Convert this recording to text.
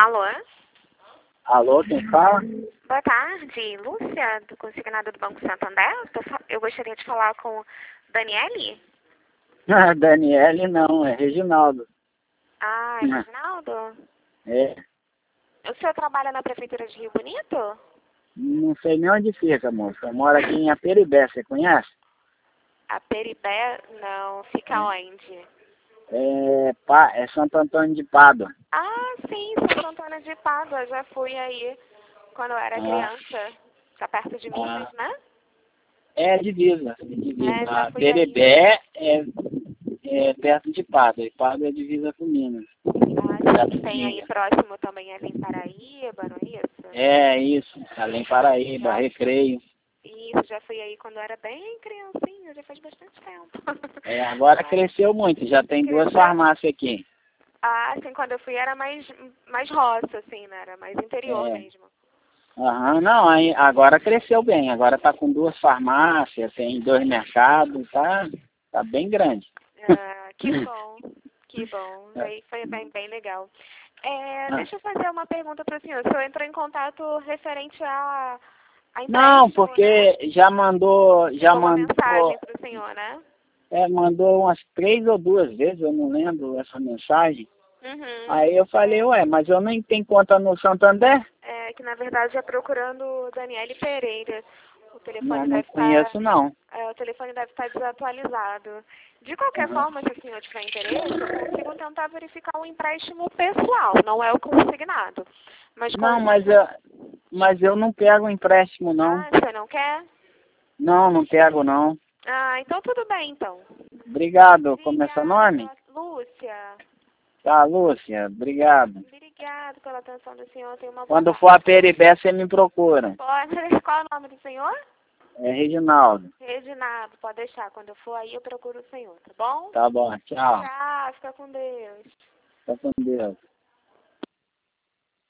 Alô? Alô, quem fala? Boa tarde, Lúcia, do consignado do Banco Santander. Eu gostaria de falar com Daniele. Daniele não, é Reginaldo. Ah, é Reginaldo? É, O senhor trabalha na Prefeitura de Rio Bonito? não sei nem onde fica, moça. Eu moro aqui em Aperibé, você conhece? A Peribé? Não, fica onde? É Santo Antônio de Pádua. Ah, sim, Santo Antônio de Pádua. Já fui aí quando eu era criança. Tá perto de Minas, né? É divisa, é divisa. É, já fui aí. Aperibé é perto de Pádua, e Pádua é divisa com Minas. Ah, sim, tem aí próximo também ali em Paraíba, não é isso? É isso, além Paraíba, Recreio. Isso, já fui aí quando eu era bem criancinha, já faz bastante tempo. Agora cresceu muito, já tem duas farmácias aqui. Ah, assim, quando eu fui era mais roça, assim, né? Era mais interior mesmo. Aham, não, aí, agora cresceu bem, agora tá com duas farmácias, tem 2 mercados, tá bem grande. Ah, que bom, que bom. Aí foi bem legal. Deixa eu fazer uma pergunta para o senhor. O senhor entrou em contato referente a empréstimo, Não, porque né? já mandou, Uma mensagem para o senhor, né? mandou umas 3 ou 2 vezes, eu não lembro essa mensagem. Uhum. Aí eu falei, mas eu nem tenho conta no Santander? Que na verdade é procurando Daniele Pereira. O telefone Não deve conheço não. o telefone deve estar desatualizado. De qualquer forma, se o senhor tiver interesse, eu consigo tentar verificar o empréstimo pessoal, não é o consignado. Não, mas eu não pego empréstimo não. Ah, você não quer? Não pego não. Ah, então tudo bem, então. Obrigado, como é seu nome? Lúcia. Tá, Lúcia, obrigado. Obrigado pela atenção do senhor. Tenha uma boa Quando tarde. for a Peribé, você me procura. Pode. Qual é o nome do senhor? É Reginaldo. Reginaldo, pode deixar. Quando eu for aí, eu procuro o senhor, tá bom? Tá bom, tchau. Tchau, fica com Deus. Fica com Deus.